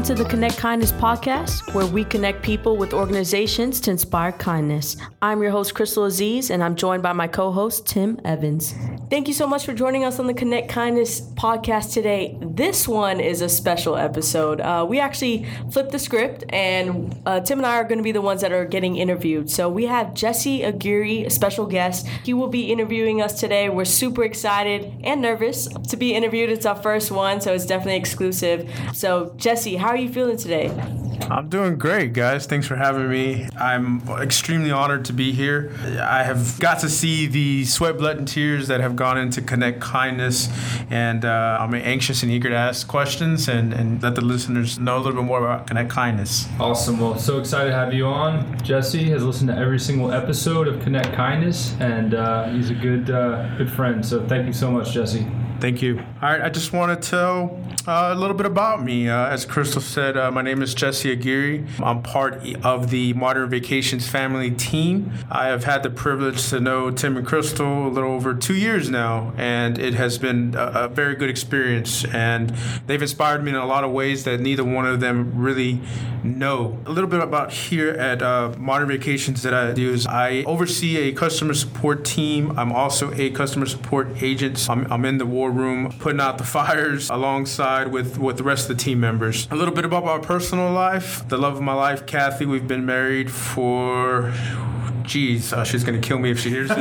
to the Connect Kindness podcast, where we connect people with organizations to inspire kindness. I'm your host, Crystal Aziz, and I'm joined by my co-host, Tim Evans. Thank you so much for joining us on the Connect Kindness podcast today. This one is a special episode. We actually flipped the script, and Tim and I are going to be the ones that are getting interviewed. So we have Jesse Aguirre, a special guest. He will be interviewing us today. We're super excited and nervous to be interviewed. It's our first one, so it's definitely exclusive. So, Jesse, how are you feeling today? I'm doing great, guys. Thanks for having me. I'm extremely honored to be here. I have got to see the sweat, blood, and tears that have gone into Connect Kindness, and I'm anxious and eager to ask questions and let the listeners know a little bit more about Connect Kindness. Awesome. Well, so excited to have you on. Jesse has listened to every single episode of Connect Kindness, and he's a good friend. So thank you so much, Jesse. Thank you. All right, I just want to tell a little bit about me. As Crystal said, my name is Jesse Aguirre. I'm part of the Modern Vacations family team. I have had the privilege to know Tim and Crystal a little over 2 years now, and it has been a very good experience. And they've inspired me in a lot of ways that neither one of them really know. A little bit about here at Modern Vacations that I do is I oversee a customer support team. I'm also a customer support agent. I'm in the war room putting out the fires alongside with the rest of the team members. A little bit about my personal life. The love of my life, Kathy, we've been married for... she's going to kill me if she hears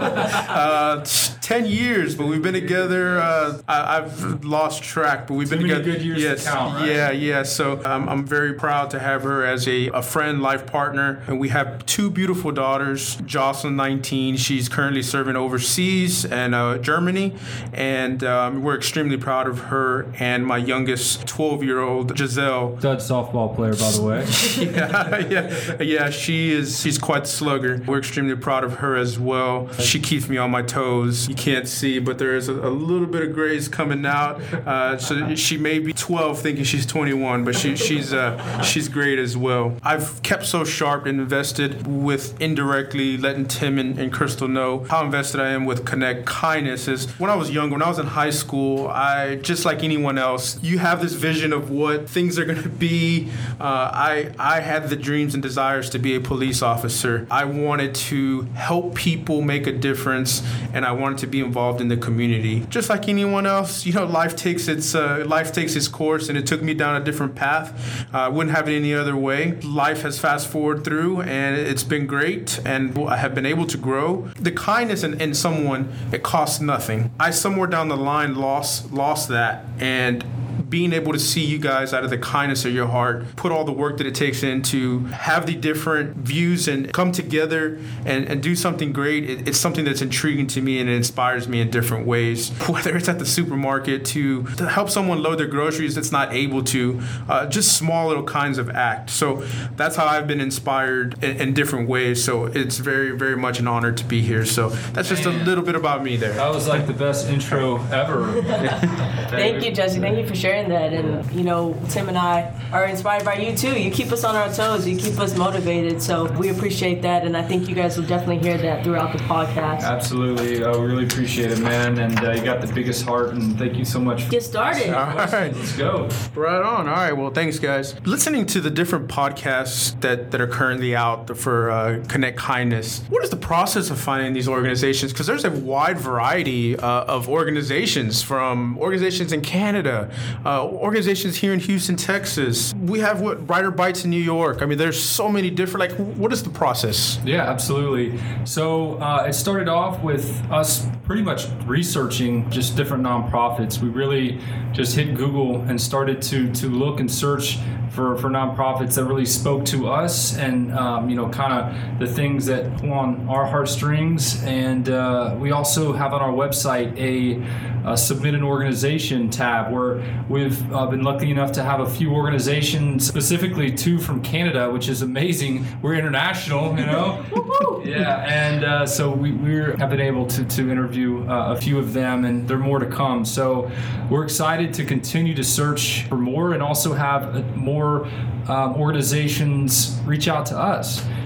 this. 10 years, but we've been together. I've lost track, but we've been together. Good years yes, to count, right? Yeah. So I'm very proud to have her as a friend, life partner. And we have two beautiful daughters. Jocelyn, 19. She's currently serving overseas in Germany. And we're extremely proud of her. And my youngest 12-year-old, Giselle. Stud softball player, by the way. Yeah. She's quite the slugger. We're extremely proud of her as well. She keeps me on my toes. You can't see, but there is a little bit of grays coming out. So she may be 12 thinking she's 21, but she's great as well. I've kept so sharp and invested with indirectly letting Tim and Crystal know how invested I am with Connect Kindness. Is when I was younger, when I was in high school, I just like anyone else, you have this vision of what things are going to be. I had the dreams and desires to be a police officer. I wanted to help people make a difference, and I wanted to be involved in the community. Just like anyone else, life takes its course, and it took me down a different path. I wouldn't have it any other way. Life has fast forward through, and it's been great, and I have been able to grow. The kindness in someone, it costs nothing. I somewhere down the line lost that, and being able to see you guys out of the kindness of your heart, put all the work that it takes in to have the different views and come together and do something great, it's something that's intriguing to me, and it inspires me in different ways. Whether it's at the supermarket to help someone load their groceries that's not able to, just small little kinds of acts. So that's how I've been inspired in different ways. So it's very, very much an honor to be here. So that's just a little bit about me there. That was like the best intro ever. Thank you, Jesse. Thank you for sharing that. And, Tim and I are inspired by you, too. You keep us on our toes. You keep us motivated. So we appreciate that. And I think you guys will definitely hear that throughout the podcast. Absolutely. We really appreciate it, man. And you got the biggest heart. And thank you so much. Get started. All right. Let's go. Right on. All right. Well, thanks, guys. Listening to the different podcasts that are currently out for Connect Kindness, what is the process of finding these organizations? Because there's a wide variety of organizations, from organizations in Canada, organizations here in Houston, Texas. We have Brighter Bites in New York. I mean, there's so many different, what is the process? Yeah, absolutely. So it started off with us pretty much researching just different nonprofits. We really just hit Google and started to look and search for nonprofits that really spoke to us and, kind of the things that pull on our heartstrings. And we also have on our website a submit an organization tab where we've been lucky enough to have a few organizations, specifically two from Canada, which is amazing. We're international, Yeah, and so we have been able to interview a few of them, and there are more to come. So we're excited to continue to search for more and also have more organizations reach out to us.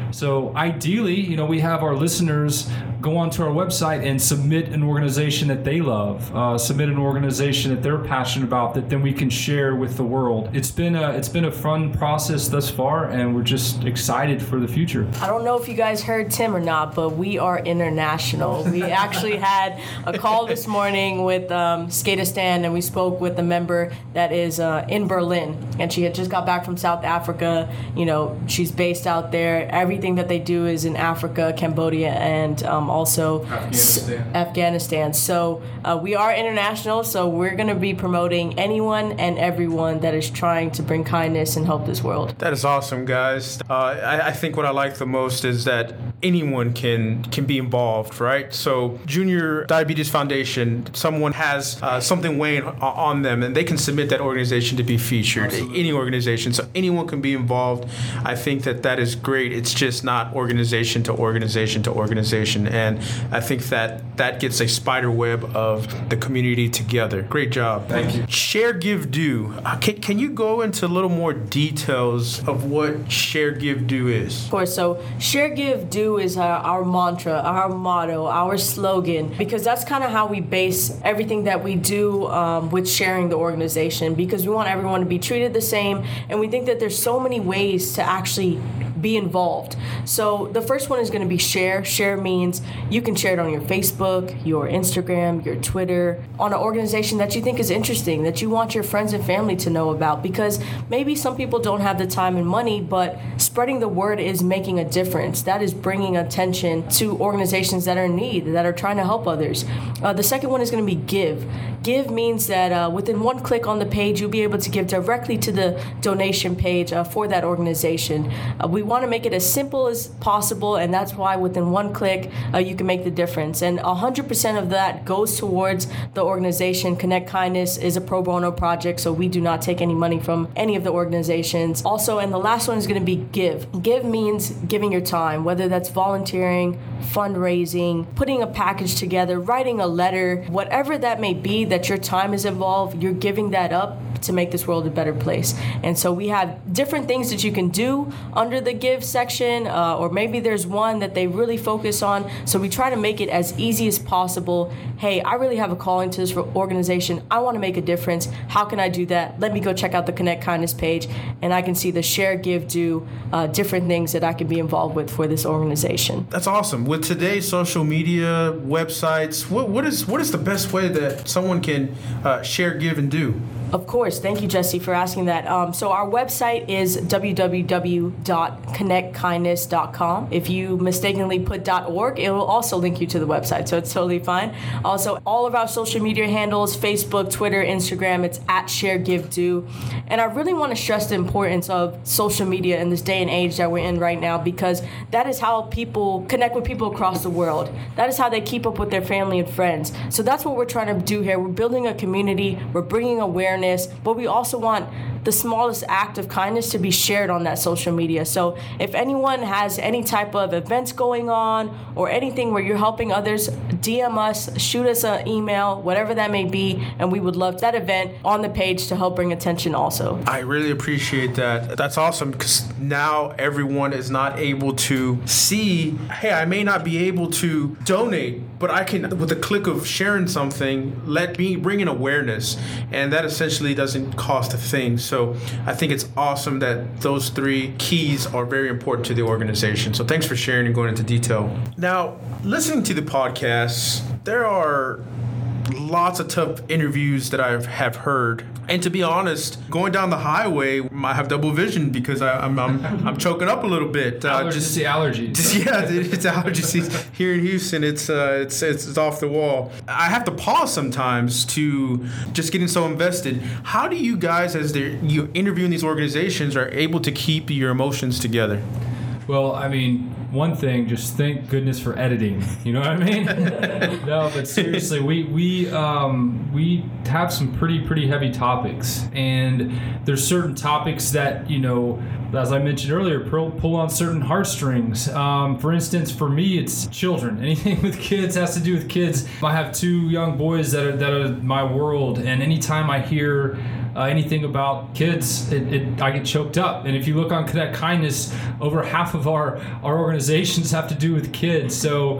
So ideally, we have our listeners go onto our website and submit an organization that they love, submit an organization that they're passionate about, that then we can share with the world. It's been a fun process thus far, and we're just excited for the future. I don't know if you guys heard Tim or not, but we are international. We actually had a call this morning with Skatistan, and we spoke with a member that is in Berlin, and she had just got back from South Africa. She's based out there. Everything that they do is in Africa, Cambodia, and also Afghanistan. So we are international, so we're going to be promoting anyone and everyone that is trying to bring kindness and help this world. That is awesome, guys. I think what I like the most is that anyone can be involved, right? So Junior Diabetes Foundation, someone has something weighing on them, and they can submit that organization to be featured. Absolutely. Any organization, so anyone can be involved. I think that is great. It's just not organization to organization to organization, and I think that gets a spider web of the community together. Great job. Thank you. Share, Give, Do. Can you go into a little more details of what Share, Give, Do is? Of course. So Share, Give, Do is our mantra, our motto, our slogan, because that's kind of how we base everything that we do with sharing the organization, because we want everyone to be treated the same, and we think that there's so many ways to actually be involved. So the first one is going to be share. Share means you can share it on your Facebook, your Instagram, your Twitter, on an organization that you think is interesting, that you want your friends and family to know about, because maybe some people don't have the time and money, but spreading the word is making a difference. That is bringing attention to organizations that are in need, that are trying to help others. The second one is going to be give. Give means that within one click on the page, you'll be able to give directly to the donation page for that organization. We want to make it as simple as possible, and that's why within one click, you can make the difference. And 100% of that goes towards the organization. Connect Kindness is a pro bono project, so we do not take any money from any of the organizations. Also, and the last one is going to be give. Give means giving your time, whether that's volunteering, fundraising, putting a package together, writing a letter, whatever that may be that your time is involved, you're giving that up to make this world a better place. And so we have different things that you can do under the give section, or maybe there's one that they really focus on. So we try to make it as easy as possible. Hey, I really have a calling to this organization. I want to make a difference. How can I do that? Let me go check out the Connect Kindness page, and I can see the share, give, do, different things that I can be involved with for this organization. That's awesome. With today's social media, websites, what is the best way that someone can share, give, and do? Of course. Thank you, Jesse, for asking that. So our website is www.connectkindness.com. If you mistakenly put .org, it will also link you to the website, so it's totally fine. Also, all of our social media handles, Facebook, Twitter, Instagram, it's at Share, Give, Do. And I really want to stress the importance of social media in this day and age that we're in right now, because that is how people connect with people across the world. That is how they keep up with their family and friends. So that's what we're trying to do here. We're building a community. We're bringing awareness. But we also want the smallest act of kindness to be shared on that social media. So if anyone has any type of events going on or anything where you're helping others, DM us, shoot us an email, whatever that may be, and we would love that event on the page to help bring attention also. I really appreciate that. That's awesome, because now everyone is not able to see, hey, I may not be able to donate, but I can, with a click of sharing something, let me bring in awareness, and that essentially doesn't cost a thing. So I think it's awesome that those three keys are very important to the organization. So thanks for sharing and going into detail. Now, listening to the podcast, there are lots of tough interviews that I have heard. And to be honest, going down the highway, I have double vision because I'm choking up a little bit. Just the allergies. Yeah, it's allergies here in Houston. It's off the wall. I have to pause sometimes to just getting so invested. How do you guys, as you interviewing these organizations, are able to keep your emotions together? Well, I mean, one thing, just thank goodness for editing. You know what I mean? No, but seriously, we have some pretty heavy topics, and there's certain topics that, as I mentioned earlier, pull on certain heartstrings. For instance, for me, it's children. Anything with kids has to do with kids. I have two young boys that are my world, and anytime I hear anything about kids, I get choked up. And if you look on Connect Kindness, over half of our organizations have to do with kids. So,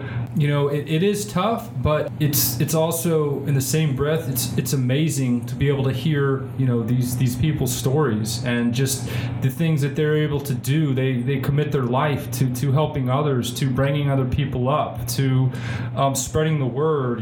it is tough, but it's also in the same breath, it's amazing to be able to hear, these people's stories and just the things that they're able to do. They commit their life to helping others, to bringing other people up, to spreading the word.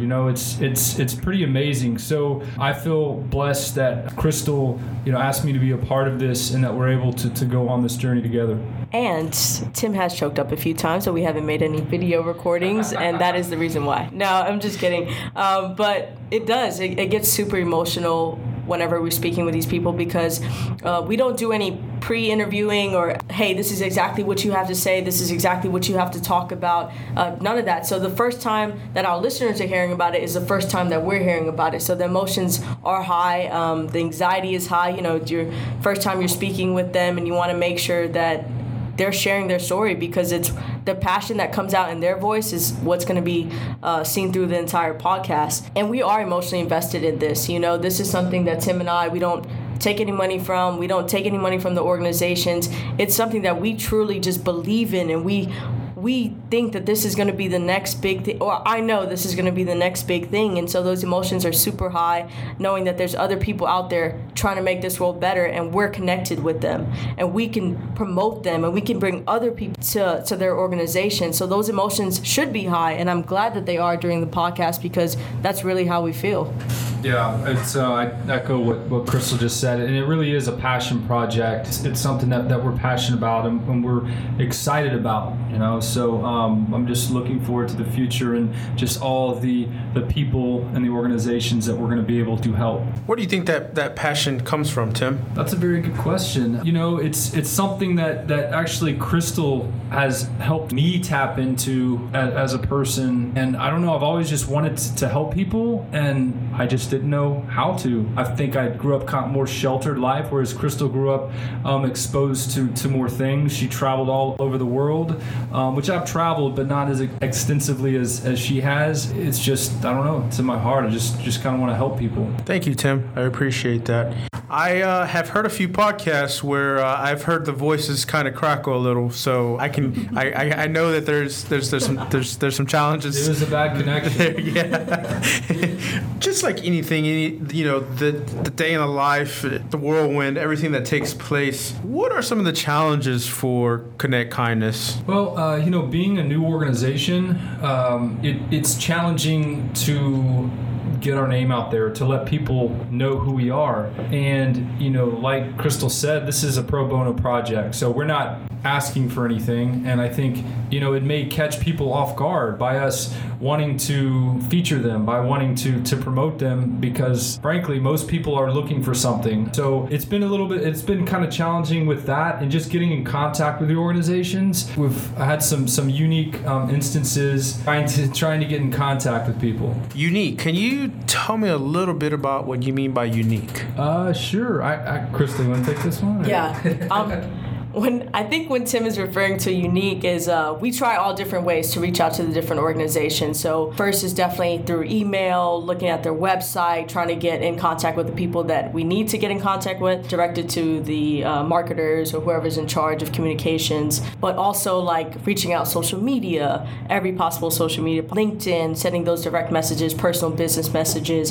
It's pretty amazing. So I feel blessed that Crystal, asked me to be a part of this and that we're able to go on this journey together. And Tim has choked up a few times, so we haven't made any video recordings, and that is the reason why. No, I'm just kidding. But it does. It gets super emotional whenever we're speaking with these people because we don't do any pre-interviewing or, hey, this is exactly what you have to say, this is exactly what you have to talk about. None of that. So the first time that our listeners are hearing about it is the first time that we're hearing about it. So the emotions are high. The anxiety is high. It's your first time you're speaking with them, and you want to make sure that they're sharing their story because it's the passion that comes out in their voice is what's going to be seen through the entire podcast. And we are emotionally invested in this. This is something that Tim and I, we don't take any money from. We don't take any money from the organizations. It's something that we truly just believe in, and we think that this is going to be the next big thing, or I know this is going to be the next big thing. And so those emotions are super high, knowing that there's other people out there trying to make this world better, and we're connected with them, and we can promote them, and we can bring other people to their organization. So those emotions should be high, and I'm glad that they are during the podcast because that's really how we feel. Yeah, it's I echo what Crystal just said, and it really is a passion project. It's something that we're passionate about and we're excited about, So I'm just looking forward to the future and just all of the people and the organizations that we're going to be able to help. Where do you think that passion comes from, Tim? That's a very good question. It's something that actually Crystal has helped me tap into as a person, and I don't know, I've always just wanted to help people, and I just didn't know how to. I think I grew up kind of more sheltered life, whereas Crystal grew up exposed to more things. She traveled all over the world, which I've traveled, but not as extensively as she has. It's just, I don't know, it's in my heart. I just kind of want to help people. Thank you, Tim. I appreciate that. I have heard a few podcasts where I've heard the voices kind of crackle a little, so I know that there's some challenges. It was a bad connection. There, yeah. Just like anything, the day in the life, the whirlwind, everything that takes place. What are some of the challenges for Connect Kindness? Well, being a new organization, it's challenging to get our name out there, to let people know who we are. And, like Crystal said, this is a pro bono project, so we're not asking for anything. And I think, it may catch people off guard by us wanting to feature them, by wanting to promote them, because frankly, most people are looking for something. So it's been kind of challenging with that and just getting in contact with the organizations. We've had some unique instances trying to get in contact with people. Unique. Can you tell me a little bit about what you mean by unique? Sure. Crystal, you want to take this one? Yeah. When Tim is referring to unique is we try all different ways to reach out to the different organizations. So first is definitely through email, looking at their website, trying to get in contact with the people that we need to get in contact with, directed to the marketers or whoever's in charge of communications, but also like reaching out social media, every possible social media, LinkedIn, sending those direct messages, personal business messages,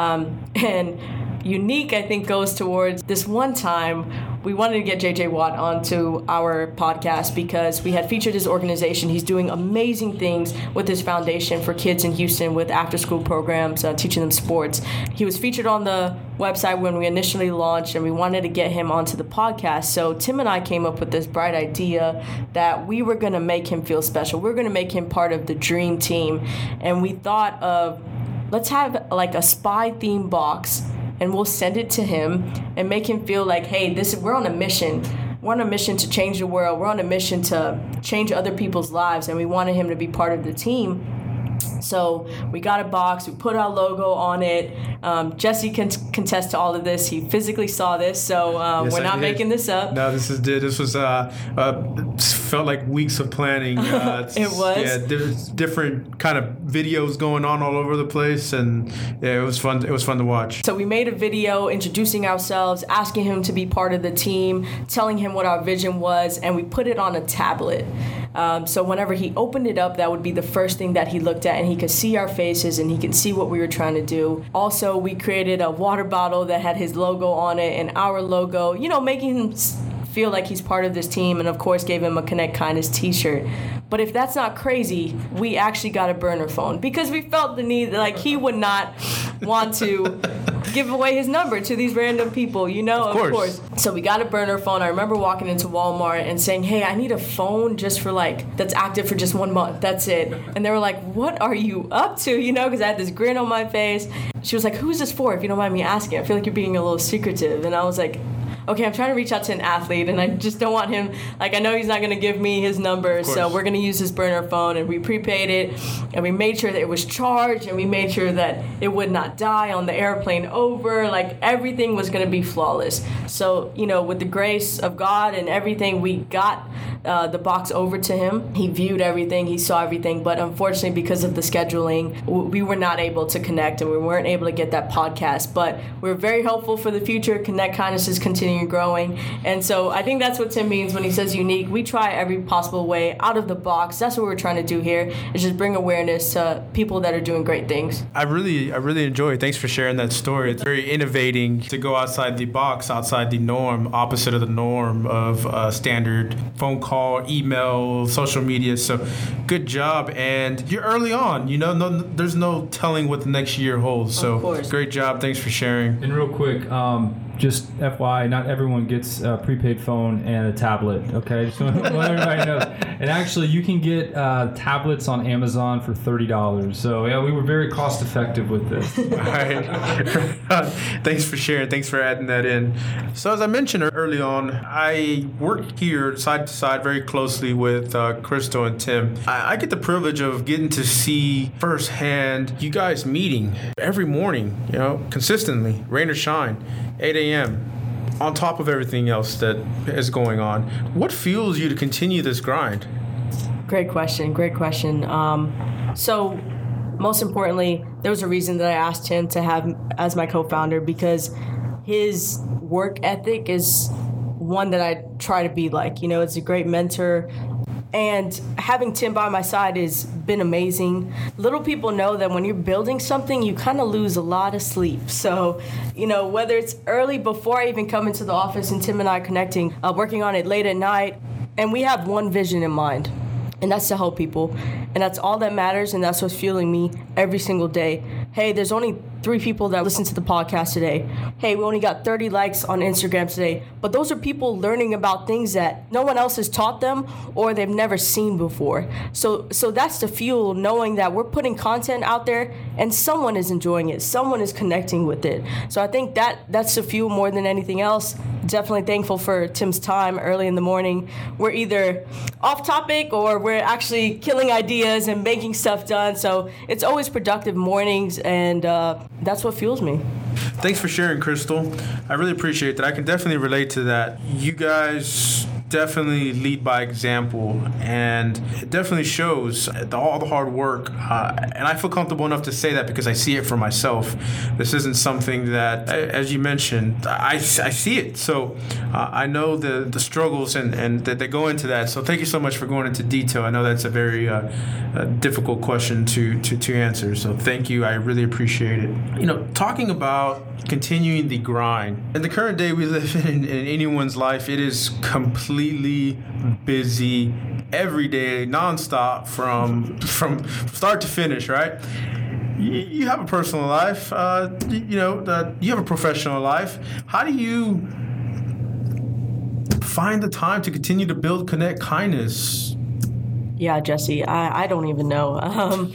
and unique, I think, goes towards this one time we wanted to get JJ Watt onto our podcast because we had featured his organization. He's doing amazing things with his foundation for kids in Houston with after-school programs, teaching them sports. He was featured on the website when we initially launched, and we wanted to get him onto the podcast. So Tim and I came up with this bright idea that we were going to make him feel special. We're going to make him part of the dream team. And we thought of, let's have like a spy theme box, and we'll send it to him and make him feel like, hey, we're on a mission. We're on a mission to change the world. We're on a mission to change other people's lives, and we wanted him to be part of the team. So we got a box, we put our logo on it. Jesse can contest to all of this. He physically saw this, so Yes, we're not making this up. No, this was felt like weeks of planning. It was. Yeah, there's different kind of videos going on all over the place, and yeah, it was fun. It was fun to watch. So we made a video introducing ourselves, asking him to be part of the team, telling him what our vision was, and we put it on a tablet. So whenever he opened it up, that would be the first thing that he looked at, and he could see our faces and he could see what we were trying to do. Also, we created a water bottle that had his logo on it and our logo, making him feel like he's part of this team, and of course gave him a Connect Kindness t-shirt. But if that's not crazy, we actually got a burner phone because we felt the need, like he would not want to give away his number to these random people, of course. So we got a burner phone. I remember walking into Walmart and saying, hey, I need a phone just for that's active for just 1 month. That's it. And they were like, what are you up to? Because I had this grin on my face. She was like, who's this for? If you don't mind me asking, I feel like you're being a little secretive. And I was like, okay, I'm trying to reach out to an athlete, and I just don't want him, I know he's not going to give me his number, so we're going to use his burner phone, and we prepaid it, and we made sure that it was charged, and we made sure that it would not die on the airplane over, everything was going to be flawless. So, with the grace of God and everything, we got the box over to him. He viewed everything, he saw everything, but unfortunately, because of the scheduling, we were not able to connect, and we weren't able to get that podcast, but we're very hopeful for the future. Connect Kindness is continuing growing, and so I think that's what Tim means when he says unique. We try every possible way out of the box. That's what we're trying to do here, is just bring awareness to people that are doing great things. I really enjoy it. Thanks for sharing that story. It's very innovating to go outside the box, outside the norm, opposite of the norm of standard phone call, email, social media. So good job, and you're early on. There's no telling what the next year holds. So great job. Thanks for sharing. And real quick, just FYI, not everyone gets a prepaid phone and a tablet, okay? Just want everybody knows. And actually, you can get tablets on Amazon for $30. So, yeah, we were very cost effective with this. All right. Thanks for sharing. Thanks for adding that in. So, as I mentioned early on, I work here side to side very closely with Crystal and Tim. I get the privilege of getting to see firsthand you guys meeting every morning, consistently, rain or shine. 8 a.m. on top of everything else that is going on. What fuels you to continue this grind? Great question. So most importantly, there was a reason that I asked him to have as my co-founder, because his work ethic is one that I try to be like. It's a great mentor. And having Tim by my side has been amazing. Little people know that when you're building something, you kind of lose a lot of sleep. So, whether it's early before I even come into the office and Tim and I are connecting, working on it late at night, and we have one vision in mind, and that's to help people. And that's all that matters, and that's what's fueling me every single day. Hey, there's only 3 people that listen to the podcast today. Hey, we only got 30 likes on Instagram today. But those are people learning about things that no one else has taught them or they've never seen before. So that's the fuel, knowing that we're putting content out there and someone is enjoying it. Someone is connecting with it. So I think that's the fuel more than anything else. Definitely thankful for Tim's time early in the morning. We're either off topic or we're actually killing ideas and making stuff done. So it's always productive mornings, and that's what fuels me. Thanks for sharing, Crystal. I really appreciate that. I can definitely relate to that. You guys definitely lead by example, and it definitely shows all the hard work. And I feel comfortable enough to say that because I see it for myself. This isn't something that, as you mentioned, I see it. So I know the struggles and that they go into that. So thank you so much for going into detail. I know that's a very difficult question to answer. So thank you. I really appreciate it. Talking about continuing the grind. In the current day we live in anyone's life, it is completely busy every day, nonstop, from start to finish, right? You have a personal life, you have a professional life. How do you find the time to continue to build Connect Kindness? Yeah, Jesse, I don't even know.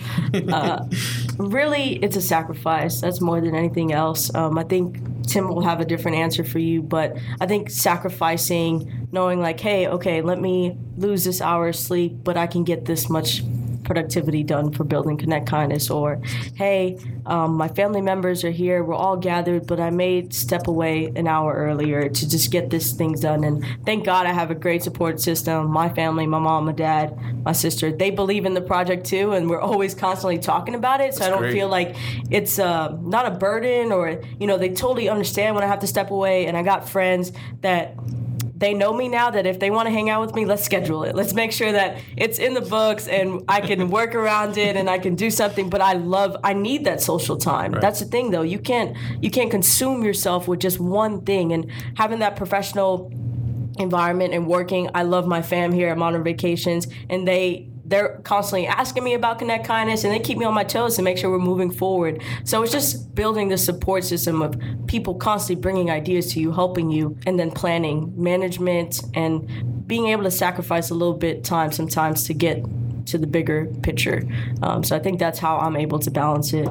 Really, it's a sacrifice. That's more than anything else. I think Tim will have a different answer for you, but I think sacrificing, knowing like, hey, okay, let me lose this hour of sleep, but I can get this much productivity done for building Connect Kindness, or hey, my family members are here, we're all gathered, but I may step away an hour earlier to just get this things done. And thank God I have a great support system. My family, my mom, my dad, my sister, they believe in the project too, and we're always constantly talking about it. So I don't feel like it's not a burden, or, they totally understand when I have to step away. And I got friends that they know me now, that if they want to hang out with me, let's schedule it. Let's make sure that it's in the books and I can work around it and I can do something. But I need that social time. Right. That's the thing, though. You can't consume yourself with just one thing. And having that professional environment and working, I love my fam here at Modern Vacations, and they're constantly asking me about Connect Kindness, and they keep me on my toes to make sure we're moving forward. So it's just building the support system of people constantly bringing ideas to you, helping you, and then planning, management, and being able to sacrifice a little bit time sometimes to get to the bigger picture. So I think that's how I'm able to balance it.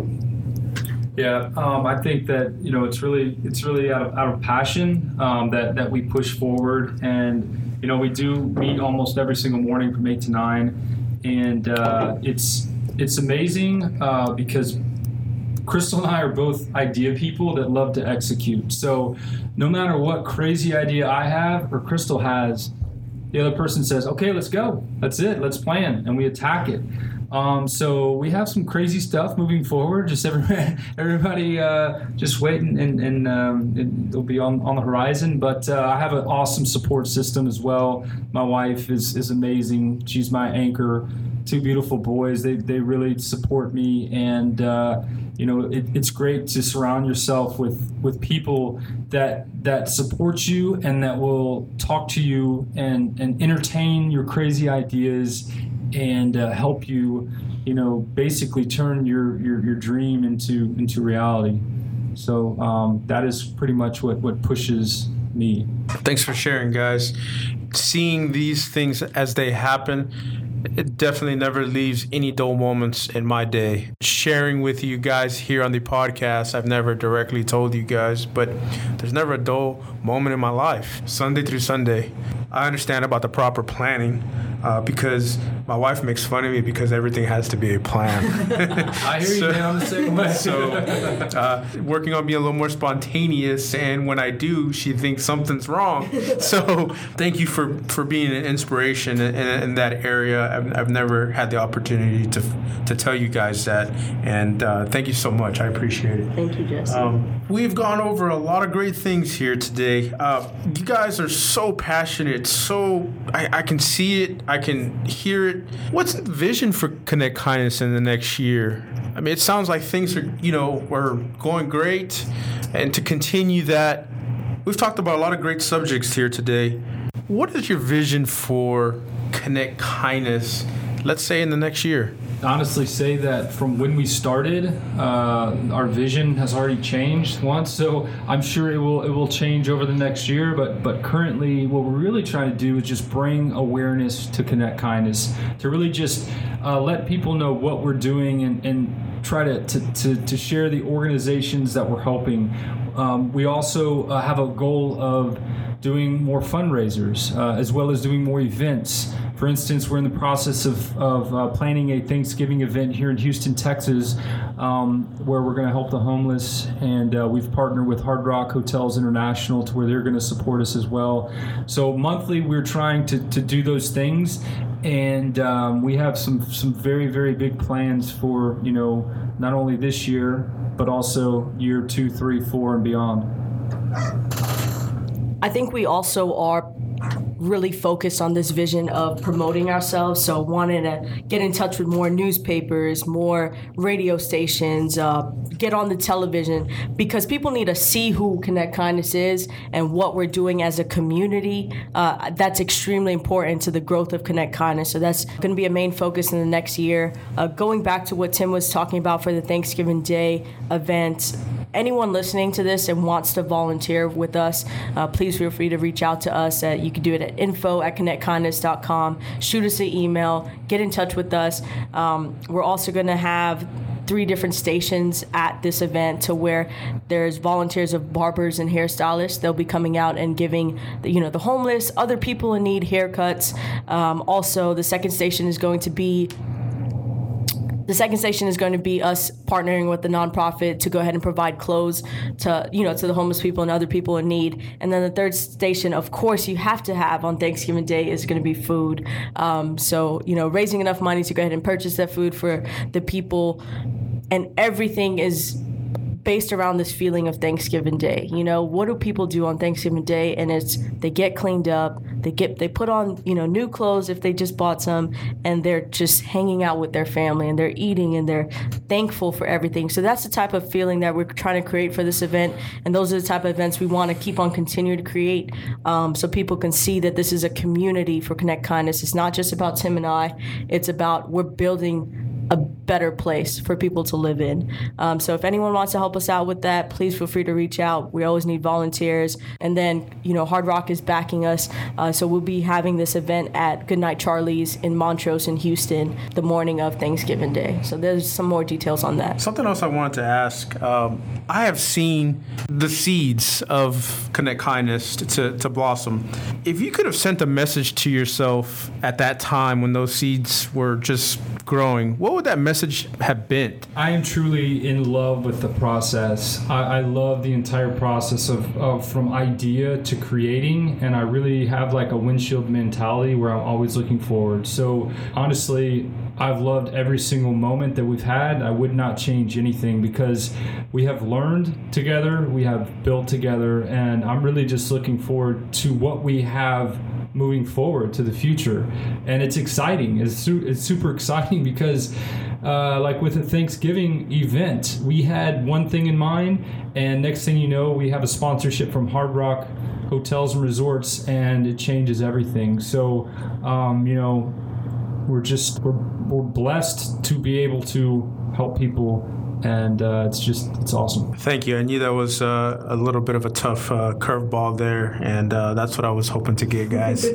Yeah, I think that it's really out of passion that we push forward, and we do meet almost every single morning from 8 to 9, and it's amazing because Crystal and I are both idea people that love to execute. So no matter what crazy idea I have or Crystal has, the other person says, "Okay, let's go. That's it. Let's plan," and we attack it. So we have some crazy stuff moving forward. Just everybody just wait and it'll be on the horizon. But I have an awesome support system as well. My wife is amazing. She's my anchor. 2 beautiful boys. They really support me, and it's great to surround yourself with people that support you and that will talk to you and entertain your crazy ideas and help you, basically turn your dream into reality. So that is pretty much what pushes me. Thanks for sharing, guys. Seeing these things as they happen, it definitely never leaves any dull moments in my day. Sharing with you guys here on the podcast, I've never directly told you guys, but there's never a dull moment in my life. Sunday through Sunday, I understand about the proper planning because my wife makes fun of me because everything has to be a plan. I hear you, man. I'm the same way. So working on being a little more spontaneous, and when I do, she thinks something's wrong. So thank you for being an inspiration in that area. I've never had the opportunity to tell you guys that, and thank you so much. I appreciate it. Thank you, Jesse. We've gone over a lot of great things here today. You guys are so passionate, so I can see it, I can hear it. What's the vision for Connect Kindness in the next year? I mean, it sounds like things are going great, and to continue that, we've talked about a lot of great subjects here today. What is your vision for Connect Kindness, let's say in the next year? Honestly say that from when we started, our vision has already changed once, so I'm sure it will change over the next year, but currently what we're really trying to do is just bring awareness to Connect Kindness, to really just let people know what we're doing and try to share the organizations that we're helping. We also have a goal of doing more fundraisers, as well as doing more events. For instance, we're in the process of planning a Thanksgiving event here in Houston, Texas, where we're going to help the homeless, and we've partnered with Hard Rock Hotels International to where they're going to support us as well. So monthly, we're trying to do those things, and we have some very, very big plans for, not only this year, but also year 2, 3, 4, and beyond. I think we also are really focused on this vision of promoting ourselves, so wanting to get in touch with more newspapers, more radio stations, get on the television, because people need to see who Connect Kindness is and what we're doing as a community. That's extremely important to the growth of Connect Kindness, so that's going to be a main focus in the next year. Going back to what Tim was talking about for the Thanksgiving Day event, anyone listening to this and wants to volunteer with us, please feel free to reach out to us. You can do it at info@connectkindness.com. Shoot us an email. Get in touch with us. We're also going to have 3 different stations at this event, to where there's volunteers of barbers and hairstylists. They'll be coming out and giving the homeless, other people in need haircuts. Also, the second station is going to be The second station is going to be us partnering with the nonprofit to go ahead and provide clothes to the homeless people and other people in need. And then the third station, of course, you have to have on Thanksgiving Day is going to be food. So raising enough money to go ahead and purchase that food for the people, and everything is based around this feeling of Thanksgiving Day. What do people do on Thanksgiving Day? And it's they get cleaned up, they put on new clothes if they just bought some, and they're just hanging out with their family and they're eating and they're thankful for everything. So that's the type of feeling that we're trying to create for this event, and those are the type of events we want to keep on continuing to create, so people can see that this is a community for Connect Kindness. It's not just about Tim and I. It's about we're building a better place for people to live in. So if anyone wants to help us out with that, please feel free to reach out. We always need volunteers. And then, Hard Rock is backing us. So we'll be having this event at Goodnight Charlie's in Montrose in Houston the morning of Thanksgiving Day. So there's some more details on that. Something else I wanted to ask. I have seen the seeds of Connect Kindness to blossom. If you could have sent a message to yourself at that time when those seeds were just growing, what would that message have been? I am truly in love with the process. I love the entire process of from idea to creating, and I really have like a windshield mentality where I'm always looking forward. So honestly, I've loved every single moment that we've had. I would not change anything because we have learned together, we have built together, and I'm really just looking forward to what we have moving forward to the future. And it's exciting. It's super exciting because like with the Thanksgiving event, we had one thing in mind, and next thing you know, we have a sponsorship from Hard Rock Hotels and Resorts, and it changes everything. So we're blessed to be able to help people, and it's awesome. Thank you. I knew that was a little bit of a tough curveball there, and that's what I was hoping to get, guys.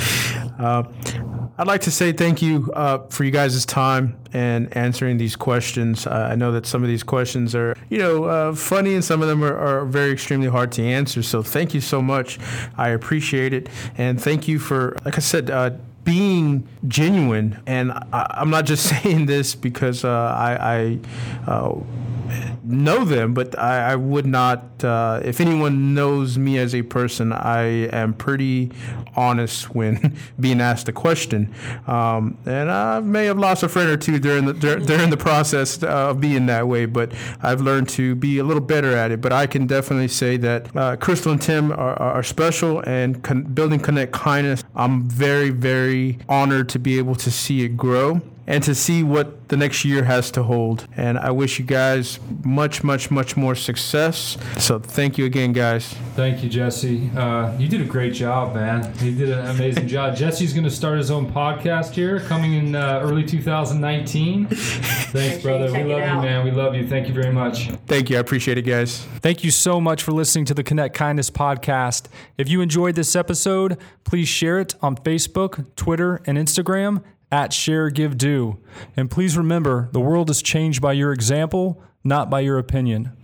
I'd like to say thank you for you guys' time and answering these questions. I know that some of these questions are, funny, and some of them are very extremely hard to answer. So thank you so much. I appreciate it. And thank you for, like I said, being genuine. And I'm not just saying this because I know them, but I would not, if anyone knows me as a person, I am pretty honest when being asked a question. And I may have lost a friend or two during the process of being that way, but I've learned to be a little better at it. But I can definitely say that Crystal and Tim are special, and building Connect Kindness, I'm very, very honored to be able to see it grow and to see what the next year has to hold. And I wish you guys much, much, much more success. So thank you again, guys. Thank you, Jesse. You did a great job, man. You did an amazing job. Jesse's going to start his own podcast here coming in early 2019. Thanks, brother. We love you, man. We love you. Thank you very much. Thank you. I appreciate it, guys. Thank you so much for listening to the Connect Kindness podcast. If you enjoyed this episode, please share it on Facebook, Twitter, and Instagram at Share Give Do. And please remember, the world is changed by your example, not by your opinion.